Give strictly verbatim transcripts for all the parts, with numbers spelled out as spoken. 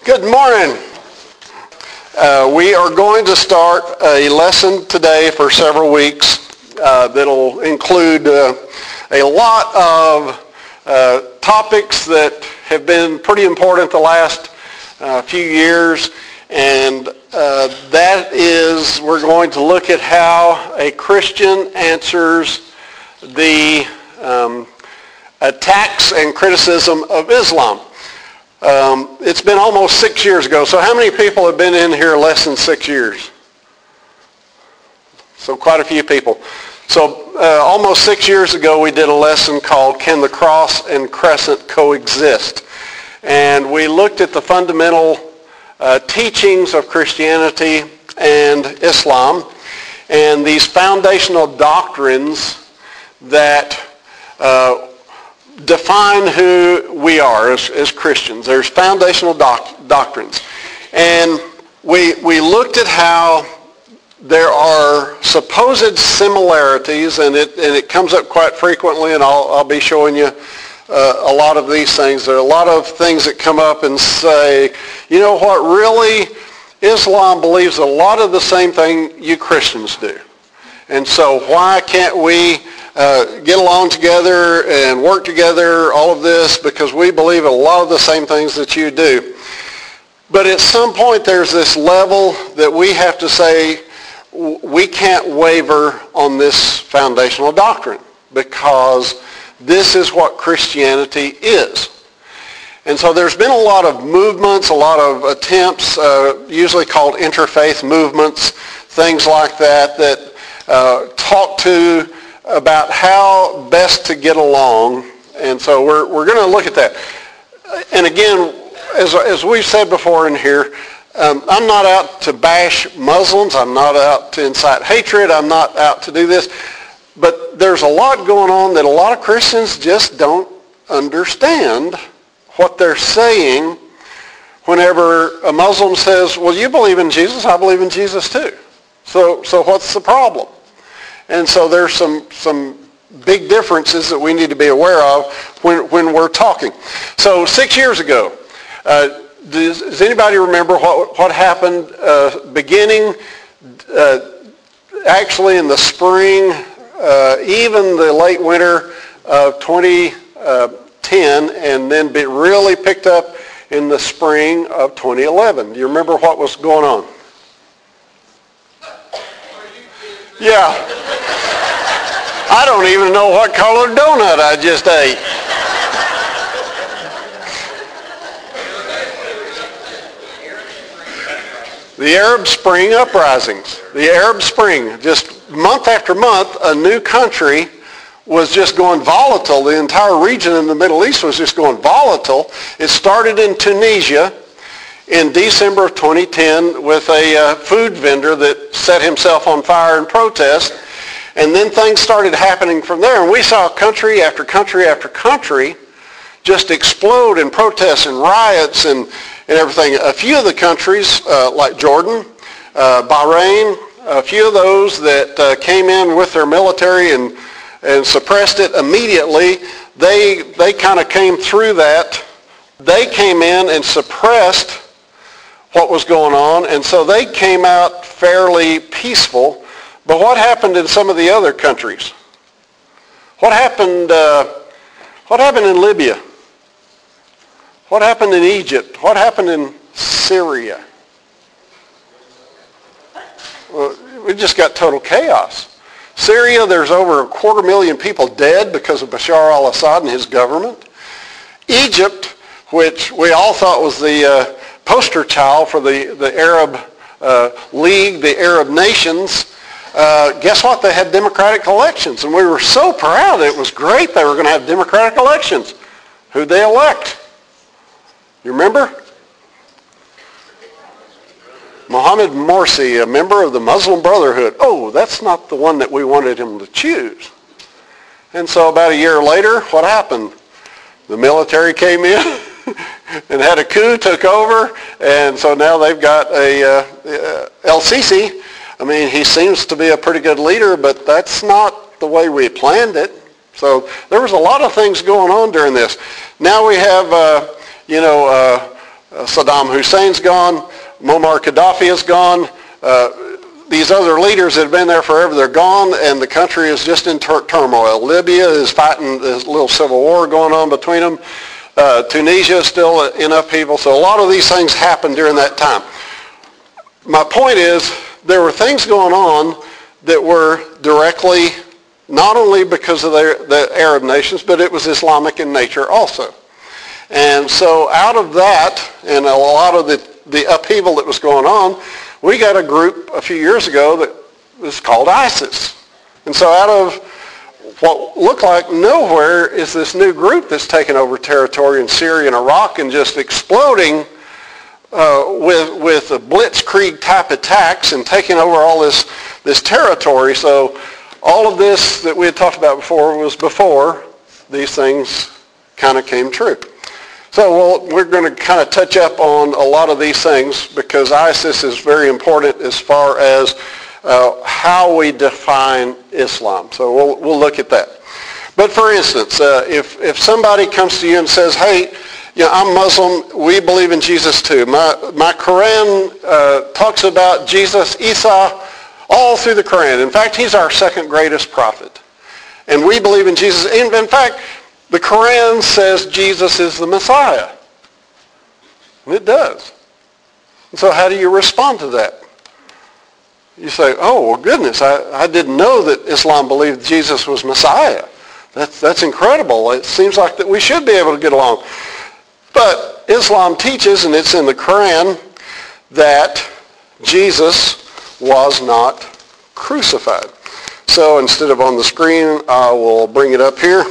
Good morning. Uh, we are going to start a lesson today for several weeks uh, that'll include uh, a lot of uh, topics that have been pretty important the last uh, few years, and uh, that is we're going to look at how a Christian answers the um, attacks and criticism of Islam. Um, it's been almost six years ago. So how many people have been in here less than six years? So quite a few people. So uh, almost six years ago we did a lesson called Can the Cross and Crescent Coexist? And we looked at the fundamental uh, teachings of Christianity and Islam and these foundational doctrines that uh, define who we are as, as Christians. There's foundational doc, doctrines. And we, we looked at how there are supposed similarities, and it, and it comes up quite frequently, and I'll, I'll be showing you uh, a lot of these things. There are a lot of things that come up and say, you know what, really, Islam believes a lot of the same thing you Christians do. And so why can't we Uh, get along together and work together, all of this, because we believe a lot of the same things that you do. But at some point there's this level that we have to say we can't waver on this foundational doctrine because this is what Christianity is. And so there's been a lot of movements, a lot of attempts, uh, usually called interfaith movements, things like that, that uh, talk to about how best to get along, and so we're we're going to look at that. And again, as as we've said before in here, um, I'm not out to bash Muslims. I'm not out to incite hatred. I'm not out to do this. But there's a lot going on that a lot of Christians just don't understand what they're saying. Whenever a Muslim says, "Well, you believe in Jesus. I believe in Jesus too. So so what's the problem?" And so there's some some big differences that we need to be aware of when when we're talking. So six years ago, uh, does, does anybody remember what what happened uh, beginning uh, actually in the spring, uh, even the late winter of twenty ten, and then be really picked up in the spring of twenty eleven? Do you remember what was going on? Yeah. I don't even know what color donut I just ate. The Arab Spring uprisings. The Arab Spring. Just month after month, a new country was just going volatile. The entire region in the Middle East was just going volatile. It started in Tunisia in December of twenty ten with a uh, food vendor that set himself on fire in protest. And then things started happening from there. And we saw country after country after country just explode in protests and riots and, and everything. A few of the countries, uh, like Jordan, uh, Bahrain, a few of those that uh, came in with their military and, and suppressed it immediately, they, they kind of came through that. They came in and suppressed what was going on, and so they came out fairly peaceful. But what happened in some of the other countries? What happened, uh, what happened in Libya? What happened in Egypt? What happened in Syria? Well, we just got total chaos. Syria, there's over a quarter million people dead because of Bashar al-Assad and his government. Egypt, which we all thought was the uh, poster child for the, the Arab uh, League, the Arab nations, Uh, guess what? They had democratic elections, and we were so proud. It was great they were going to have democratic elections. Who'd they elect? You remember? Mohammed Morsi, a member of the Muslim Brotherhood. Oh, that's not the one that we wanted him to choose. And so about a year later, what happened? The military came in and had a coup, took over, and so now they've got a uh, uh, El-Sisi. I mean, he seems to be a pretty good leader, but that's not the way we planned it. So there was a lot of things going on during this. Now we have, uh, you know, uh, uh, Saddam Hussein's gone. Muammar Gaddafi is gone. Uh, these other leaders that have been there forever, they're gone, and the country is just in tur- turmoil. Libya is fighting, there's a little civil war going on between them. Uh, Tunisia is still in upheaval. So a lot of these things happened during that time. My point is, there were things going on that were directly, not only because of the, the Arab nations, but it was Islamic in nature also. And so out of that, and a lot of the, the upheaval that was going on, we got a group a few years ago that was called ISIS. And so out of what looked like nowhere is this new group that's taken over territory in Syria and Iraq and just exploding uh, with with a blitzkrieg type attacks and taking over all this this territory. So all of this that we had talked about before was before these things kind of came true. So well, we're going to kind of touch up on a lot of these things because ISIS is very important as far as uh, how we define Islam. So we'll, we'll look at that. But for instance, uh, if, if somebody comes to you and says, hey, you know, I'm Muslim, we believe in Jesus too. My, my Quran uh, talks about Jesus, Isa, all through the Quran. In fact, he's our second greatest prophet. And we believe in Jesus. In, in fact, the Quran says Jesus is the Messiah. And it does. And so how do you respond to that? You say, oh, well, goodness, I, I didn't know that Islam believed Jesus was Messiah. That's, that's incredible. It seems like that we should be able to get along. But Islam teaches, and it's in the Quran, that Jesus was not crucified. So instead of on the screen, I will bring it up here.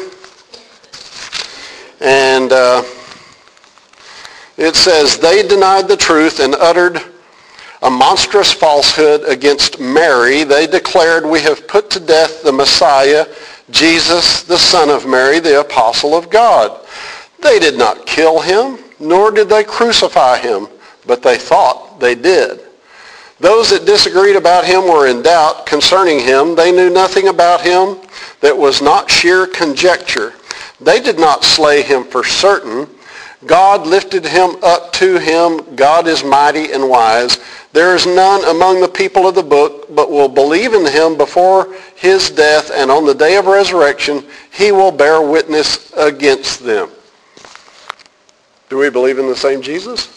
And uh, it says, they denied the truth and uttered a monstrous falsehood against Mary. They declared, we have put to death the Messiah, Jesus, the son of Mary, the apostle of God. They did not kill him, nor did they crucify him, but they thought they did. Those that disagreed about him were in doubt concerning him. They knew nothing about him that was not sheer conjecture. They did not slay him for certain. God lifted him up to him. God is mighty and wise. There is none among the people of the book, but will believe in him before his death, and on the day of resurrection, he will bear witness against them. Do we believe in the same Jesus?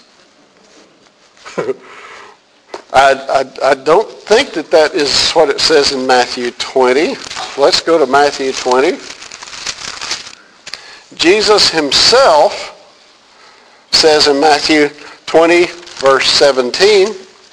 I, I, I don't think that that is what it says in Matthew twenty. Let's go to Matthew twenty. Jesus himself says in Matthew twenty, verse seventeen,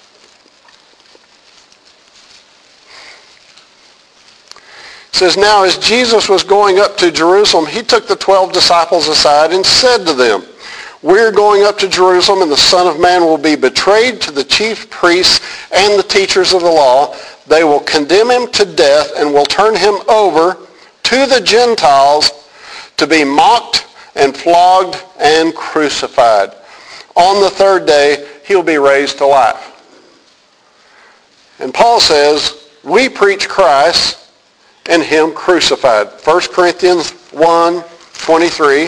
it says, now as Jesus was going up to Jerusalem, he took the twelve disciples aside and said to them, we're going up to Jerusalem, and the Son of Man will be betrayed to the chief priests and the teachers of the law. They will condemn him to death and will turn him over to the Gentiles to be mocked and flogged and crucified. On the third day, he'll be raised to life. And Paul says, we preach Christ and him crucified. First Corinthians one twenty-three.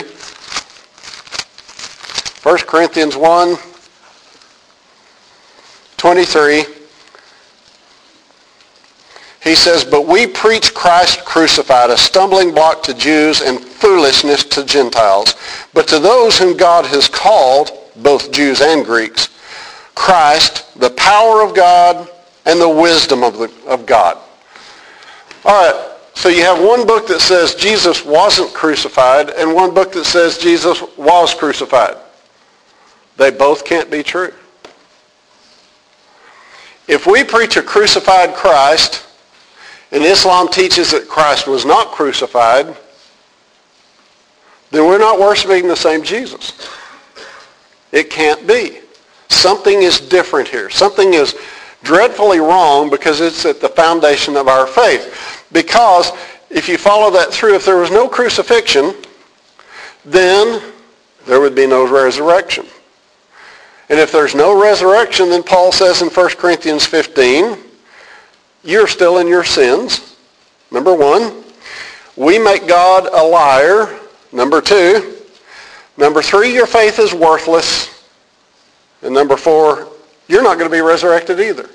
First Corinthians one twenty-three. He says, but we preach Christ crucified, a stumbling block to Jews and foolishness to Gentiles. But to those whom God has called, both Jews and Greeks, Christ, the power of God and the wisdom of, the, of God. All right, so you have one book that says Jesus wasn't crucified and one book that says Jesus was crucified. They both can't be true. If we preach a crucified Christ, and Islam teaches that Christ was not crucified, then we're not worshiping the same Jesus. It can't be. Something is different here. Something is dreadfully wrong because it's at the foundation of our faith. Because if you follow that through, if there was no crucifixion, then there would be no resurrection. And if there's no resurrection, then Paul says in First Corinthians fifteen, you're still in your sins. Number one. We make God a liar. Number two. Number three, your faith is worthless. And number four, you're not going to be resurrected either.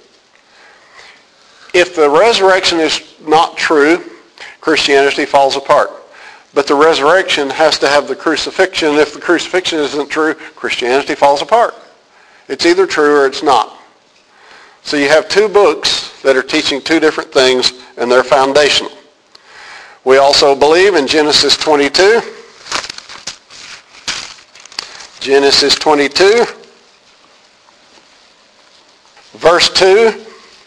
If the resurrection is not true, Christianity falls apart. But the resurrection has to have the crucifixion. If the crucifixion isn't true, Christianity falls apart. It's either true or it's not. So you have two books that are teaching two different things, and they're foundational. We also believe in Genesis twenty-two. Genesis twenty-two, verse two.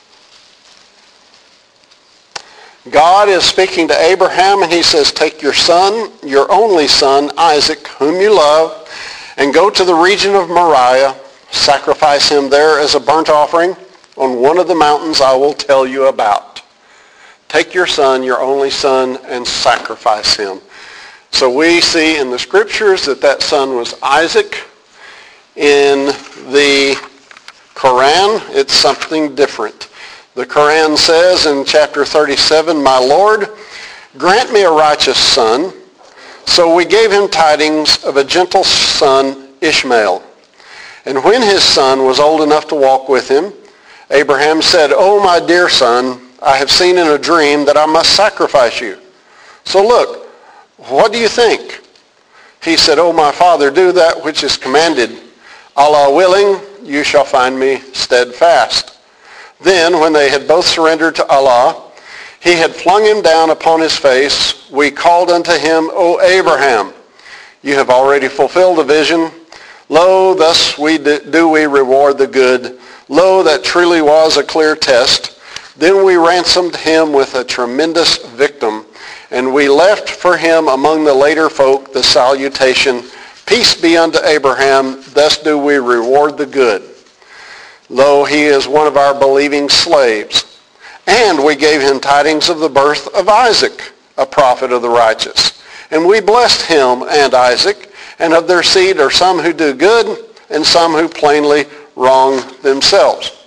God is speaking to Abraham, and he says, take your son, your only son, Isaac, whom you love, and go to the region of Moriah, sacrifice him there as a burnt offering on one of the mountains I will tell you about. Take your son, your only son, and sacrifice him. So we see in the scriptures that that son was Isaac. In the Quran, it's something different. The Quran says in chapter thirty-seven, my Lord, grant me a righteous son. So we gave him tidings of a gentle son, Ishmael. And when his son was old enough to walk with him, Abraham said, oh, my dear son, I have seen in a dream that I must sacrifice you. So look, what do you think? He said, oh, my father, do that which is commanded. Allah willing, you shall find me steadfast. Then, when they had both surrendered to Allah, he had flung him down upon his face. We called unto him, O Abraham, you have already fulfilled the vision. Lo, thus we do we reward the good. Lo, that truly was a clear test. Then we ransomed him with a tremendous victim, and we left for him among the later folk the salutation, peace be unto Abraham, thus do we reward the good. Lo, he is one of our believing slaves. And we gave him tidings of the birth of Isaac, a prophet of the righteous. And we blessed him and Isaac, and of their seed are some who do good, and some who plainly wrong themselves.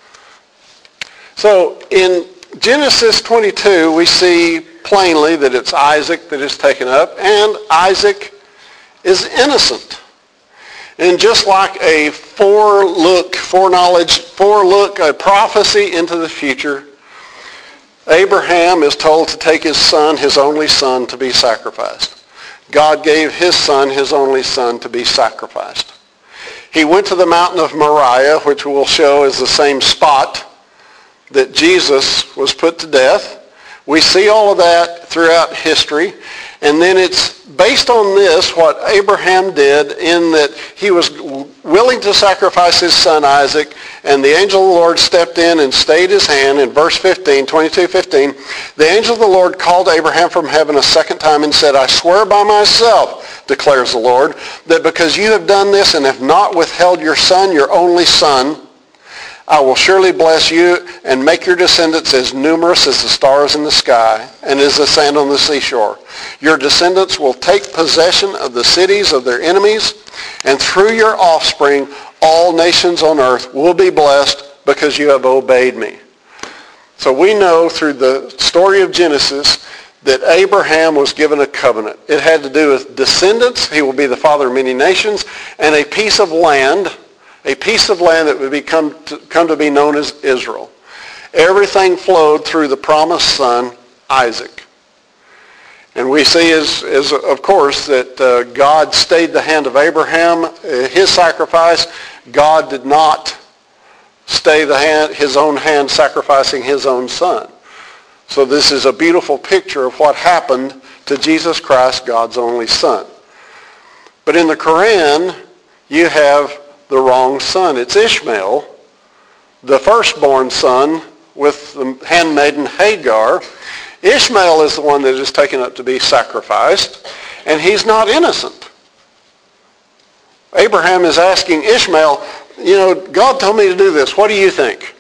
So in Genesis twenty-two, we see plainly that it's Isaac that is taken up, and Isaac is innocent. And just like a forelook, foreknowledge, forelook, a prophecy into the future, Abraham is told to take his son, his only son, to be sacrificed. God gave his son, his only son, to be sacrificed. He went to the mountain of Moriah, which we'll show is the same spot that Jesus was put to death. We see all of that throughout history. And then it's based on this, what Abraham did, in that he was willing to sacrifice his son Isaac, and the angel of the Lord stepped in and stayed his hand. In verse fifteen, twenty-two fifteen, the angel of the Lord called Abraham from heaven a second time and said, I swear by myself, declares the Lord, that because you have done this and have not withheld your son, your only son, I will surely bless you and make your descendants as numerous as the stars in the sky and as the sand on the seashore. Your descendants will take possession of the cities of their enemies, and through your offspring all nations on earth will be blessed because you have obeyed me. So we know through the story of Genesis that Abraham was given a covenant. It had to do with descendants. He will be the father of many nations, and a piece of land, a piece of land that would become to, come to be known as Israel. Everything flowed through the promised son, Isaac. And we see, as, as of course, that uh, God stayed the hand of Abraham, uh, his sacrifice. God did not stay the hand, his own hand sacrificing his own son. So this is a beautiful picture of what happened to Jesus Christ, God's only son. But in the Quran, you have the wrong son. It's Ishmael, the firstborn son with the handmaiden Hagar. Ishmael is the one that is taken up to be sacrificed, and he's not innocent. Abraham is asking Ishmael, you know, God told me to do this. What do you think?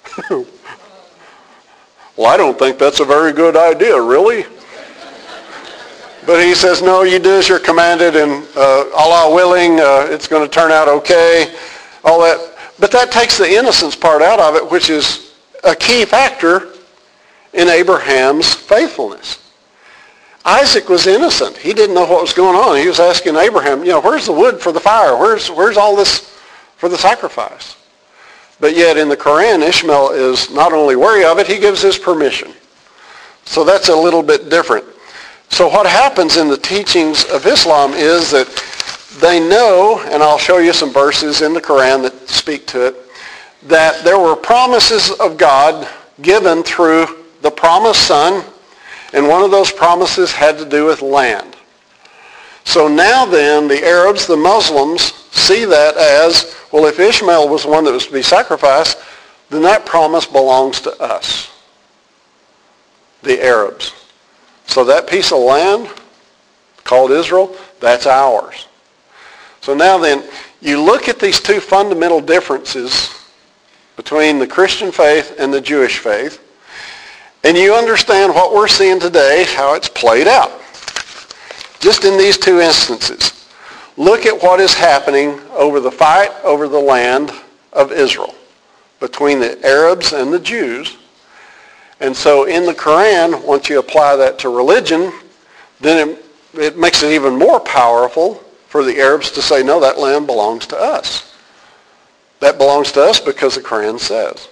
Well, I don't think that's a very good idea, really. But he says, no, you do as you're commanded, and uh, Allah willing, uh, it's going to turn out okay, all that. But that takes the innocence part out of it, which is a key factor in Abraham's faithfulness. Isaac was innocent. He didn't know what was going on. He was asking Abraham, you know, where's the wood for the fire? Where's, where's all this for the sacrifice. But yet in the Quran, Ishmael is not only wary of it, he gives his permission. So that's a little bit different. So what happens in the teachings of Islam is that they know, and I'll show you some verses in the Quran that speak to it, that there were promises of God given through the promised son, and one of those promises had to do with land. So now then, the Arabs, the Muslims, see that as, well, if Ishmael was the one that was to be sacrificed, then that promise belongs to us, the Arabs. So that piece of land called Israel, that's ours. So now then, you look at these two fundamental differences between the Christian faith and the Jewish faith, and you understand what we're seeing today, how it's played out. Just in these two instances, look at what is happening over the fight over the land of Israel between the Arabs and the Jews. And so in the Quran, once you apply that to religion, then it, it makes it even more powerful for the Arabs to say, no, that land belongs to us. That belongs to us because the Quran says.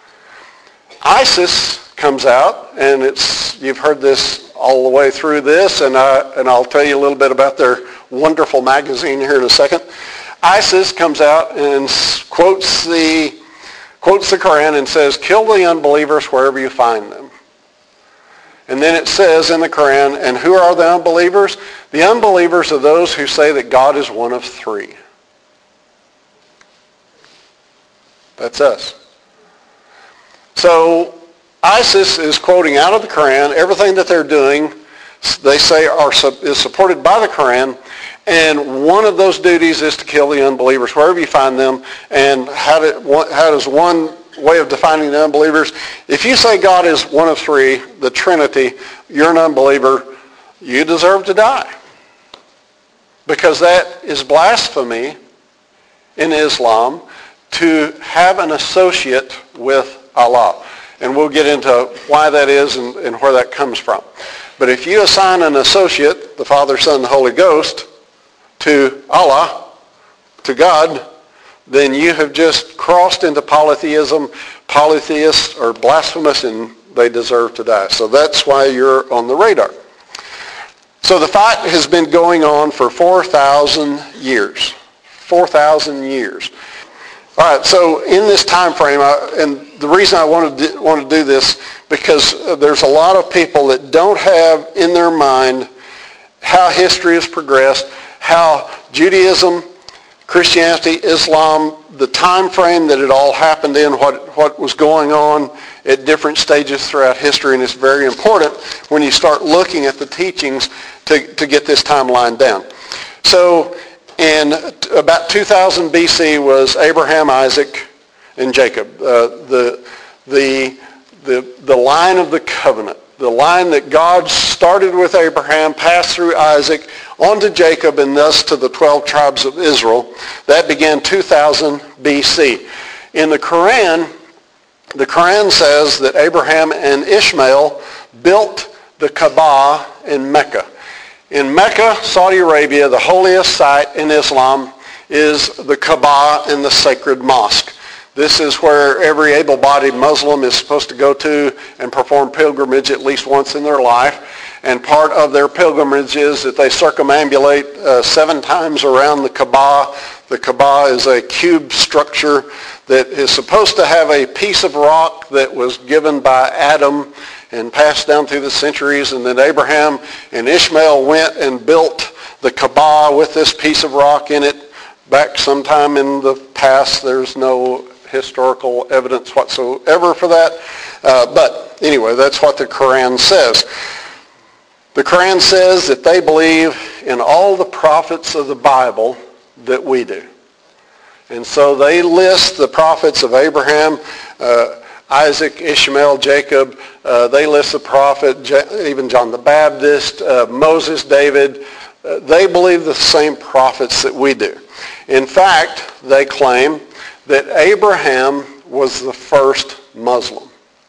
ISIS comes out, and it's you've heard this all the way through this, and, I, and I'll tell you a little bit about their wonderful magazine here in a second. ISIS comes out and quotes the, quotes the Quran and says, kill the unbelievers wherever you find them. And then it says in the Quran, and who are the unbelievers? The unbelievers are those who say that God is one of three. That's us. So ISIS is quoting out of the Quran everything that they're doing, they say are is supported by the Quran, and one of those duties is to kill the unbelievers wherever you find them. And how, do, how does one way of defining the unbelievers? If you say God is one of three, the Trinity, you're an unbeliever, you deserve to die. Because that is blasphemy in Islam, to have an associate with Allah. And we'll get into why that is and, and where that comes from. But if you assign an associate, the Father, Son, and the Holy Ghost, to Allah, to God, then you have just crossed into polytheism. Polytheists are blasphemous and they deserve to die. So that's why you're on the radar. So the fight has been going on for four thousand years. four thousand years. All right, so in this time frame, I, and the reason I want to, do, want to do this, because there's a lot of people that don't have in their mind how history has progressed, how Judaism, Christianity, Islam, the time frame that it all happened in, what, what was going on at different stages throughout history, and it's very important when you start looking at the teachings to, to get this timeline down. So in about two thousand B C was Abraham, Isaac, and Jacob. Uh, the, the, the, the line of the covenant, the line that God started with Abraham, passed through Isaac, on to Jacob, and thus to the twelve tribes of Israel. That began two thousand B C. In the Quran, the Quran says that Abraham and Ishmael built the Kaaba in Mecca. In Mecca, Saudi Arabia, the holiest site in Islam is the Kaaba and the sacred mosque. This is where every able-bodied Muslim is supposed to go to and perform pilgrimage at least once in their life. And part of their pilgrimage is that they circumambulate uh, seven times around the Kaaba. The Kaaba is a cube structure that is supposed to have a piece of rock that was given by Adam and passed down through the centuries, and then Abraham and Ishmael went and built the Kaaba with this piece of rock in it back sometime in the past. There's no historical evidence whatsoever for that. Uh, but anyway, that's what the Quran says. The Quran says that they believe in all the prophets of the Bible that we do. And so they list the prophets of Abraham, uh, Isaac, Ishmael, Jacob. Uh, they list the prophet, even John the Baptist, uh, Moses, David. Uh, they believe the same prophets that we do. In fact, they claim that Abraham was the first Muslim.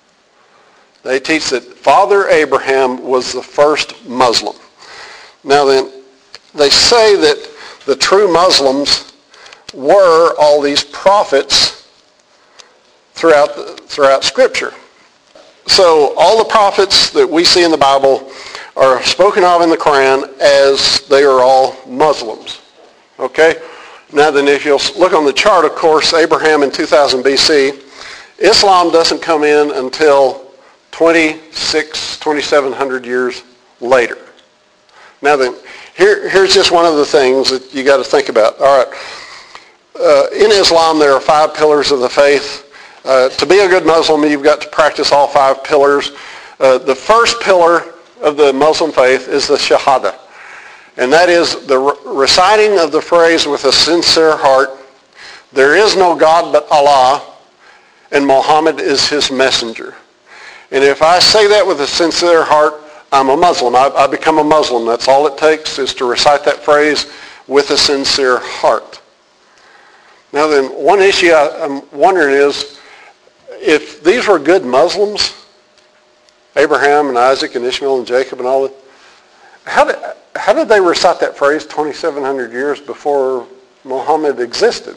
They teach that Father Abraham was the first Muslim. Now then, they say that the true Muslims were all these prophets throughout the, throughout Scripture. So all the prophets that we see in the Bible are spoken of in the Quran as they are all Muslims. Okay? Now then, if you'll look on the chart, of course, Abraham in two thousand B C, Islam doesn't come in until twenty-six, twenty-seven hundred years later. Now then, here, here's just one of the things that you got to think about. All right. Uh, in Islam, there are five pillars of the faith. Uh, to be a good Muslim, you've got to practice all five pillars. Uh, the first pillar of the Muslim faith is the Shahada. And that is the re- reciting of the phrase with a sincere heart, there is no God but Allah, and Muhammad is his messenger. And if I say that with a sincere heart, I'm a Muslim. I, I become a Muslim. That's all it takes is to recite that phrase with a sincere heart. Now then, one issue I, I'm wondering is, if these were good Muslims, Abraham and Isaac and Ishmael and Jacob and all that, how did, how did they recite that phrase twenty-seven hundred years before Muhammad existed?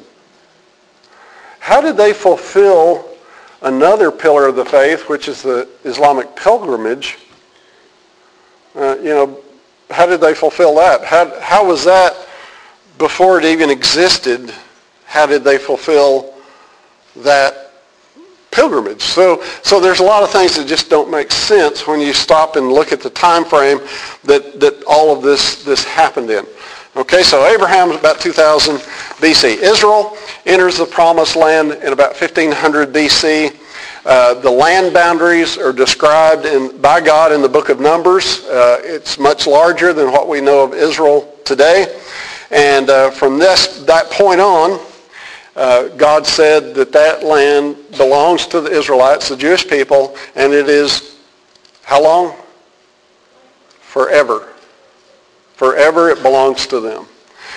How did they fulfill another pillar of the faith, which is the Islamic pilgrimage? Uh, you know, how did they fulfill that? How, how was that before it even existed? How did they fulfill that pilgrimage? So, so there's a lot of things that just don't make sense when you stop and look at the time frame that, that all of this, this happened in. Okay, so Abraham's about two thousand B C. Israel enters the promised land in about fifteen hundred B C. Uh, the land boundaries are described in, by God in the book of Numbers. Uh, it's much larger than what we know of Israel today. And uh, from this that point on, uh, God said that that land belongs to the Israelites, the Jewish people, and it is how long? Forever. Forever it belongs to them.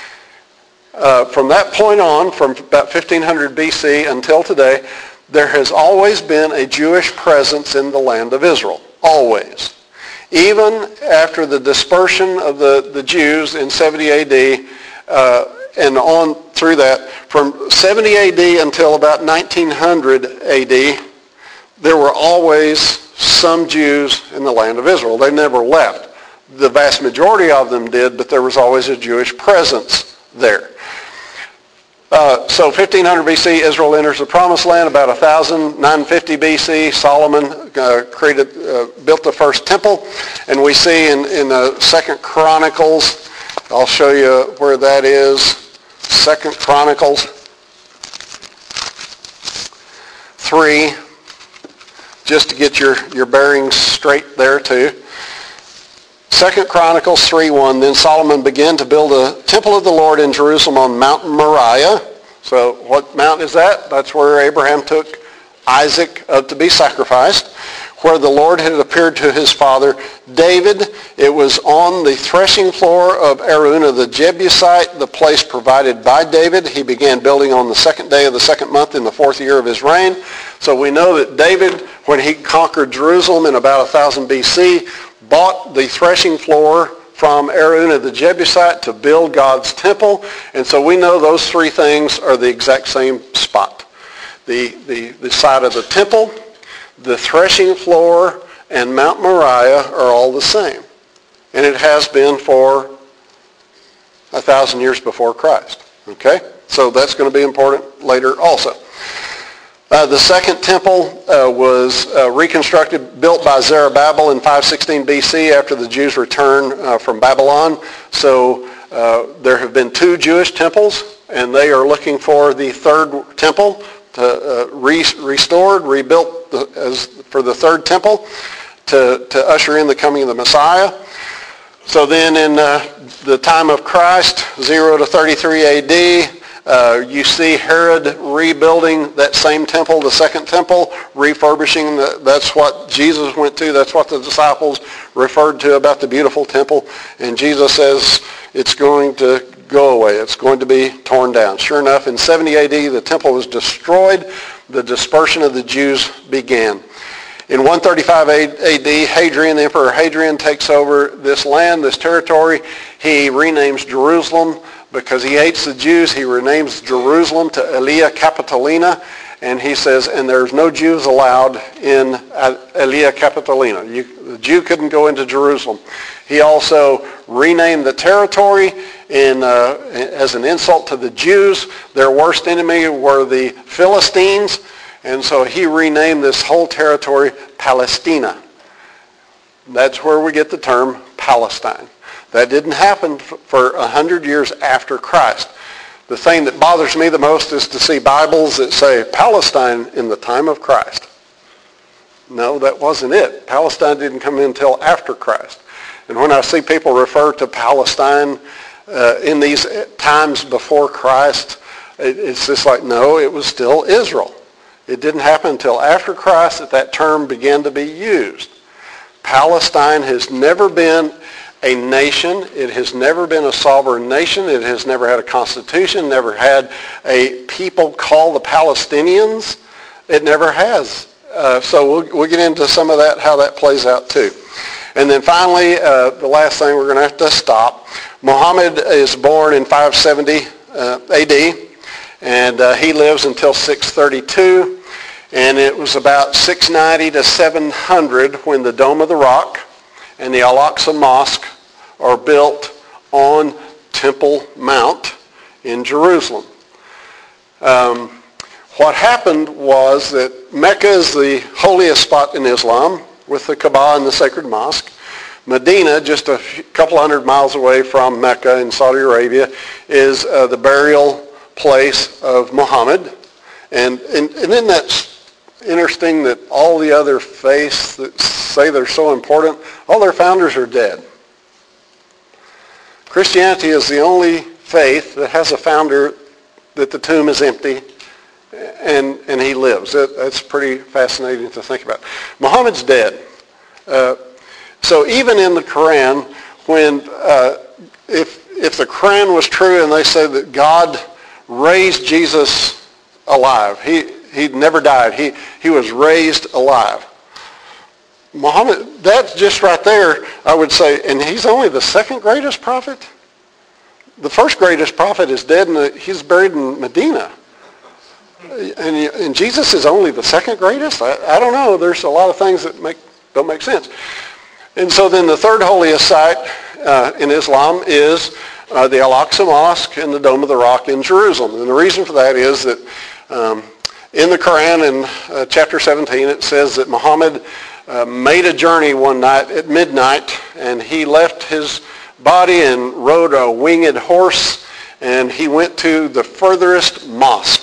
Uh, from that point on, from about fifteen hundred B C until today, there has always been a Jewish presence in the land of Israel. Always. Even after the dispersion of the, the Jews in seventy A D, uh, and on through that, from seventy A D until about nineteen hundred A D, there were always some Jews in the land of Israel. They never left. The vast majority of them did, but there was always a Jewish presence there. Uh, so fifteen hundred B C, Israel enters the Promised Land. About one thousand nine hundred fifty B C, Solomon uh, created, uh, built the first temple. And we see in, in uh, Second Chronicles, I'll show you where that is. Second Chronicles three, just to get your, your bearings straight there too. Second Chronicles three one, then Solomon began to build a temple of the Lord in Jerusalem on Mount Moriah. So what mountain is that? That's where Abraham took Isaac uh, to be sacrificed, where the Lord had appeared to his father David. It was on the threshing floor of Araunah the Jebusite, the place provided by David. He began building on the second day of the second month in the fourth year of his reign. So we know that David, when he conquered Jerusalem in about one thousand B C, bought the threshing floor from Araunah the Jebusite to build God's temple. And so we know those three things are the exact same spot. The, the, the site of the temple, the threshing floor, and Mount Moriah are all the same. And it has been for a thousand years before Christ. Okay? So that's going to be important later also. Uh, the second temple uh, was uh, reconstructed, built by Zerubbabel in five sixteen B C after the Jews returned uh, from Babylon. So uh, there have been two Jewish temples, and they are looking for the third temple to uh, re- restored, rebuilt the, as for the third temple to, to usher in the coming of the Messiah. So then in uh, the time of Christ, zero to thirty-three A D, Uh, you see Herod rebuilding that same temple, the second temple, refurbishing. The, that's what Jesus went to. That's what the disciples referred to about the beautiful temple. And Jesus says it's going to go away. It's going to be torn down. Sure enough, in seventy A D, the temple was destroyed. The dispersion of the Jews began. In one thirty-five A D, Hadrian, the Emperor Hadrian, takes over this land, this territory. He renames Jerusalem, because he hates the Jews, he renames Jerusalem to Aelia Capitolina, and he says, and there's no Jews allowed in Aelia Capitolina. You, the Jew couldn't go into Jerusalem. He also renamed the territory in, uh, as an insult to the Jews. Their worst enemy were the Philistines, and so he renamed this whole territory Palestina. That's where we get the term Palestine. That didn't happen for a hundred years after Christ. The thing that bothers me the most is to see Bibles that say Palestine in the time of Christ. No, that wasn't it. Palestine didn't come in until after Christ. And when I see people refer to Palestine uh, in these times before Christ, it, it's just like, no, it was still Israel. It didn't happen until after Christ that that term began to be used. Palestine has never been a nation. It has never been a sovereign nation. It has never had a constitution, never had a people called the Palestinians. It never has. Uh, so we'll, we'll get into some of that, how that plays out too. And then finally, uh, the last thing we're going to have to stop. Muhammad is born in five seventy uh, A D, and uh, he lives until six thirty-two. And it was about six ninety to seven hundred when the Dome of the Rock and the Al-Aqsa Mosque are built on Temple Mount in Jerusalem. Um, what happened was that Mecca is the holiest spot in Islam, with the Kaaba and the sacred mosque. Medina, just a few, couple hundred miles away from Mecca in Saudi Arabia, is uh, the burial place of Muhammad. And, and, and then that's interesting that all the other faiths that say they're so important, all their founders are dead. Christianity is the only faith that has a founder that the tomb is empty and, and he lives. That, that's pretty fascinating to think about. Muhammad's dead. Uh, so even in the Quran, when uh, if, if the Quran was true and they said that God raised Jesus alive, he, he never died. He, he was raised alive. Muhammad, that's just right there, I would say, and he's only the second greatest prophet? The first greatest prophet is dead, and he's buried in Medina. And, and Jesus is only the second greatest? I, I don't know. There's a lot of things that make, don't make sense. And so then the third holiest site uh, in Islam is uh, the Al-Aqsa Mosque and the Dome of the Rock in Jerusalem. And the reason for that is that um, in the Quran, in uh, chapter seventeen, it says that Muhammad uh, made a journey one night at midnight, and he left his body and rode a winged horse, and he went to the furthest mosque.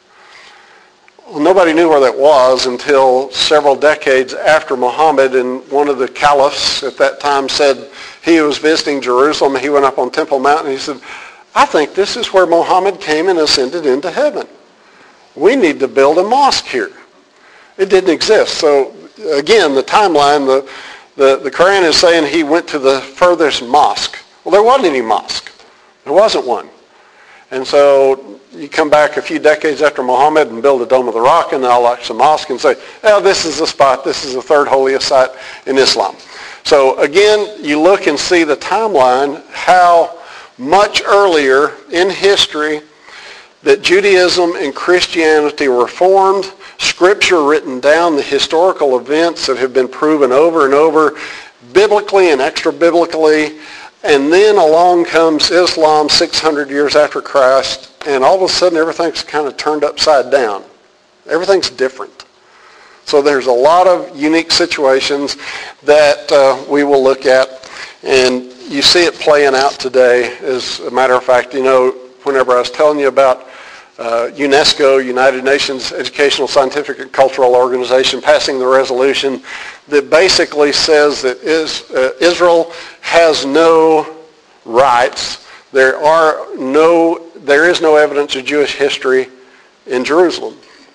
Well, nobody knew where that was until several decades after Muhammad, and one of the caliphs at that time said he was visiting Jerusalem. He went up on Temple Mount and he said, I think this is where Muhammad came and ascended into heaven. We need to build a mosque here. It didn't exist. So again, the timeline, the, the, the Quran is saying he went to the furthest mosque. Well, there wasn't any mosque. There wasn't one. And so you come back a few decades after Muhammad and build the Dome of the Rock and the Al-Aqsa Mosque and say, oh, this is the spot, this is the third holiest site in Islam. So again, you look and see the timeline, how much earlier in history that Judaism and Christianity were formed, Scripture written down, the historical events that have been proven over and over, biblically and extra-biblically, and then along comes Islam six hundred years after Christ, and all of a sudden everything's kind of turned upside down. Everything's different. So there's a lot of unique situations that uh, we will look at, and you see it playing out today. As a matter of fact, you know, whenever I was telling you about uh, UNESCO, United Nations Educational, Scientific, and Cultural Organization, passing the resolution that basically says that is, uh, Israel has no rights. There are no, there is no evidence of Jewish history in Jerusalem.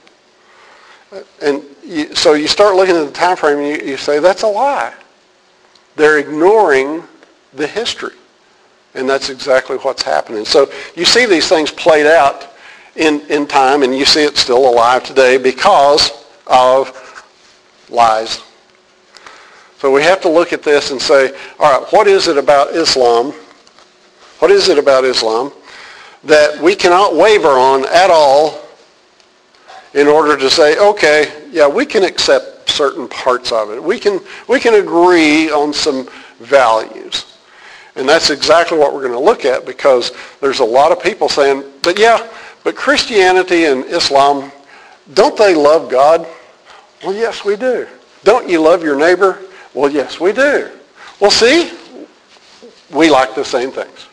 And you, so you start looking at the time frame and you, you say, that's a lie. They're ignoring the history. And that's exactly what's happening. So you see these things played out in, in time, and you see it still alive today because of lies. So we have to look at this and say, all right, what is it about Islam? What is it about Islam that we cannot waver on at all in order to say, okay, yeah, we can accept certain parts of it. We can, we can agree on some values. And that's exactly what we're going to look at, because there's a lot of people saying, but yeah, but Christianity and Islam, don't they love God? Well, yes, we do. Don't you love your neighbor? Well, yes, we do. Well, see, we like the same things.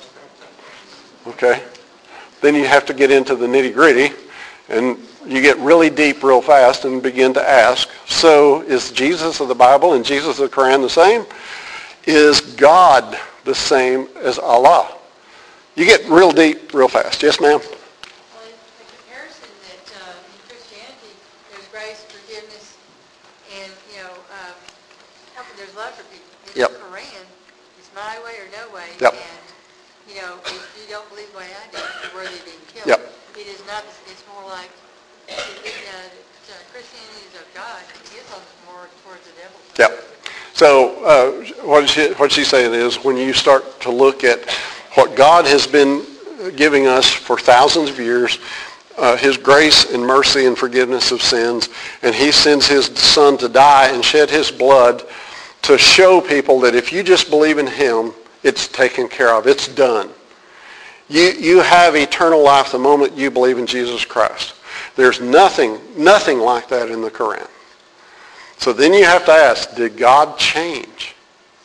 Okay? Then you have to get into the nitty-gritty, and you get really deep real fast and begin to ask, so is Jesus of the Bible and Jesus of the Quran the same? Is God the same as Allah? You get real deep real fast. Yes, ma'am? Well, the comparison that uh, in Christianity, there's grace, forgiveness, and, you know, um, there's love for people. In Yep. the Quran, it's my way or no way. Yep. And, you know, if you don't believe the way I do, you're worthy of being killed. Yep. It is not, it's more like, you know, Christianity is of God, and Islam is more towards the devil. Yep. So uh, what, she, what she's saying is, when you start to look at what God has been giving us for thousands of years, uh, his grace and mercy and forgiveness of sins, and he sends his son to die and shed his blood to show people that if you just believe in him, it's taken care of. It's done. You, you have eternal life the moment you believe in Jesus Christ. There's nothing, nothing like that in the Quran. So then you have to ask, did God change?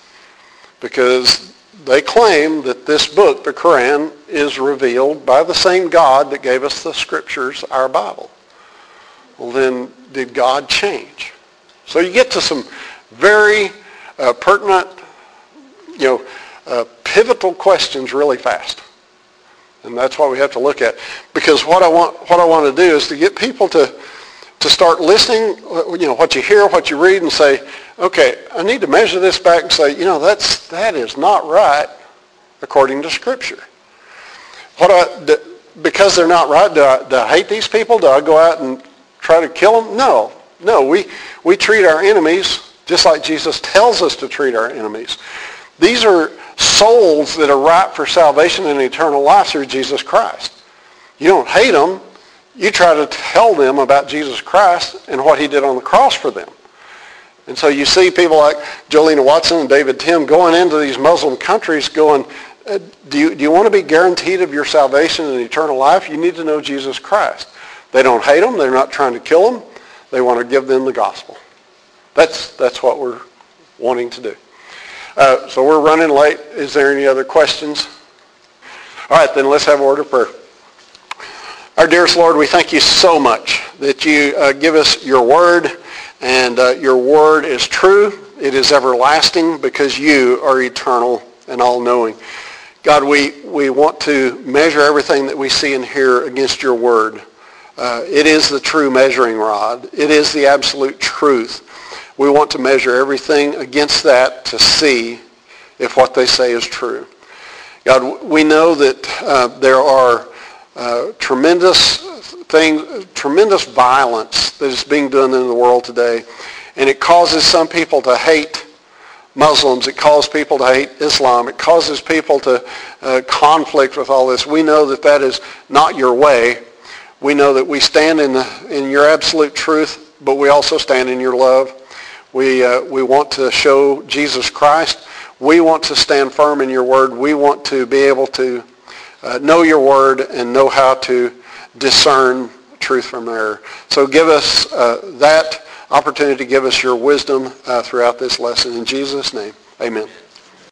Because they claim that this book, the Quran, is revealed by the same God that gave us the scriptures, our Bible. Well, then, did God change? So you get to some very uh, pertinent, you know, uh, pivotal questions really fast. And that's what we have to look at. Because what I want, what I want to do is to get people to to start listening, you know, what you hear, what you read, and say, okay, I need to measure this back and say, you know, that's that is not right according to Scripture. What I, do, because they're not right, do I, do I hate these people? Do I go out and try to kill them? No. No, we, we treat our enemies just like Jesus tells us to treat our enemies. These are souls that are ripe for salvation and eternal life through Jesus Christ. You don't hate them. You try to tell them about Jesus Christ and what he did on the cross for them. And so you see people like Jolena Watson and David Tim going into these Muslim countries going, uh, do you, do you want to be guaranteed of your salvation and eternal life? You need to know Jesus Christ. They don't hate them. They're not trying to kill them. They want to give them the gospel. That's, that's what we're wanting to do. Uh, so we're running late. Is there any other questions? All right, then let's have a word of prayer. Our dearest Lord, we thank you so much that you uh, give us your word, and uh, your word is true. It is everlasting because you are eternal and all-knowing. God, we, we want to measure everything that we see and hear against your word. Uh, it is the true measuring rod. It is the absolute truth. We want to measure everything against that to see if what they say is true. God, we know that uh, there are uh, tremendous things, tremendous violence that is being done in the world today, and it causes some people to hate Muslims. It causes people to hate Islam. It causes people to uh, conflict with all this. We know that that is not your way. We know that we stand in the, in your absolute truth, but we also stand in your love. We uh, we want to show Jesus Christ. We want to stand firm in your word. We want to be able to uh, know your word and know how to discern truth from error. So give us uh, that opportunity. Give us your wisdom uh, throughout this lesson. In Jesus' name, amen.